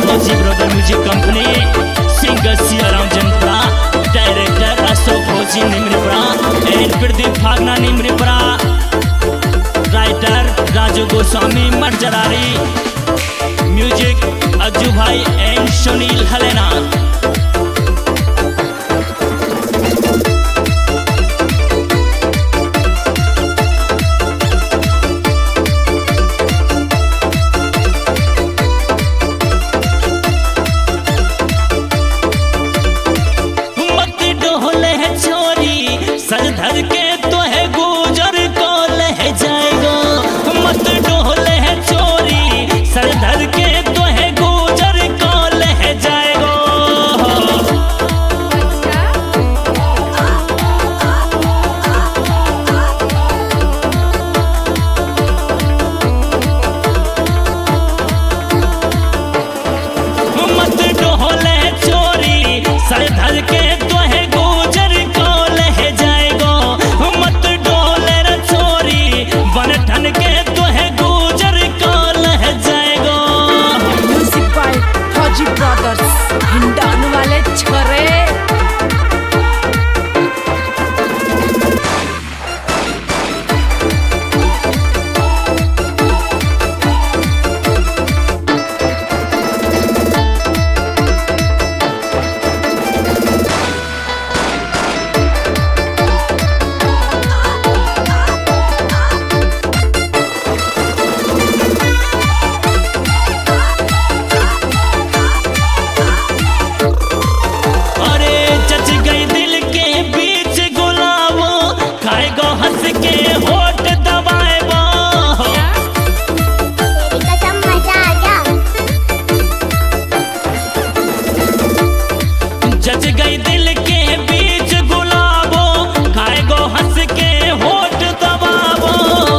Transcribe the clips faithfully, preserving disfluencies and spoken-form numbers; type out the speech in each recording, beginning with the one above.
फौजी brother music company, singer Siyaram Janta, director Ashok Fauji Nimrapura and Pradeep Phagna Nimrapura, writer Raju Goswami Marjarari, music Ajju Bhai and Sunil हलेना। सर धर के तो है गुजर को लह जाएगा, मत डोले है चोरी। सर धर के तो है गुजर को लह जाएगा। मत डोले चोरी, सर धर के तो है गुजर को लह जाएगा। मत डोले रे चोरी, बन ठन के तो है गुजर को लह जाएगा। Music by Fauji brothers, Hindaun वाले छोरे। जच गई दिल के बीच गुलाबो, खाए गो हंस के होठ दबावो।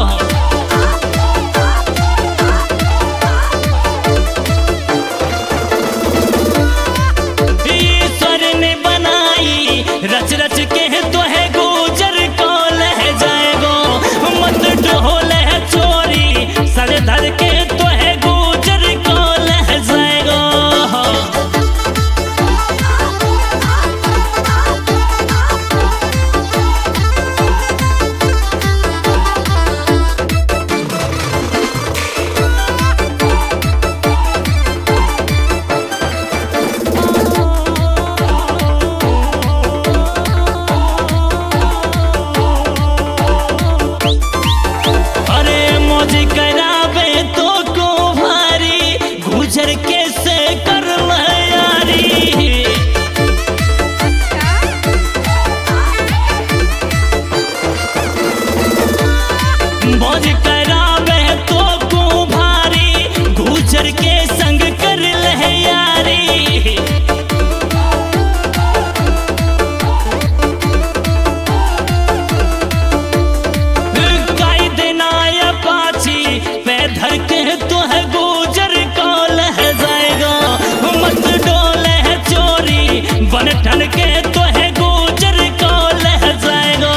ईश्वर ने बनाई रच रच के तो है गुजर को लह जाएगो। मत डोले है चोरी, सर धर के तो है गुजर को लह जाएगो। गुजर कैसे कर यारी, मौज करावे तो को भारी, गुजर के संग कर लह यारी। काई देना या पाची पे धर के तो है गुजर को लह जाएगा। मत डोले है चोरी, बन ठन के तो है गुजर को लह जाएगा।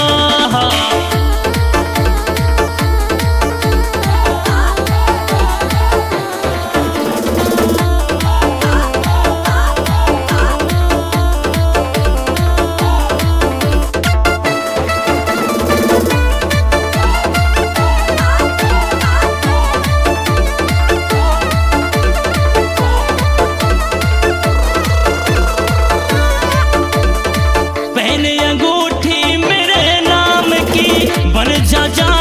पहने अंगूठी मेरे नाम की, बन जा जा